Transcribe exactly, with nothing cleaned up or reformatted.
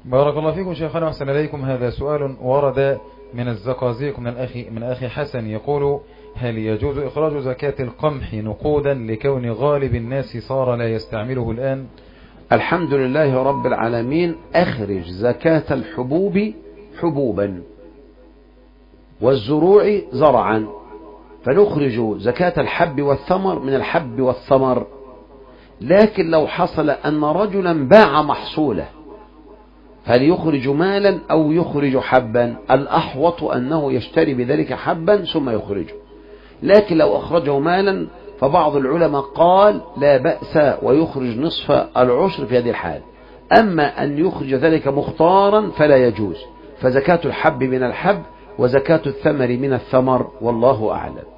بارك الله فيكم شيخنا وأحسن إليكم. هذا سؤال ورد من الزقازيق من الأخي من أخي حسن يقول: هل يجوز إخراج زكاة القمح نقودا لكون غالب الناس صار لا يستعمله الآن؟ الحمد لله رب العالمين. أخرج زكاة الحبوب حبوبا والزروع زرعا، فنخرج زكاة الحب والثمر من الحب والثمر. لكن لو حصل أن رجلا باع محصوله، هل يخرج مالا أو يخرج حبا؟ الأحوط أنه يشتري بذلك حبا ثم يخرجه. لكن لو أخرجه مالا فبعض العلماء قال لا بأس ويخرج نصف العشر في هذه الحال. أما أن يخرج ذلك مختارا فلا يجوز. فزكاة الحب من الحب وزكاة الثمر من الثمر، والله أعلم.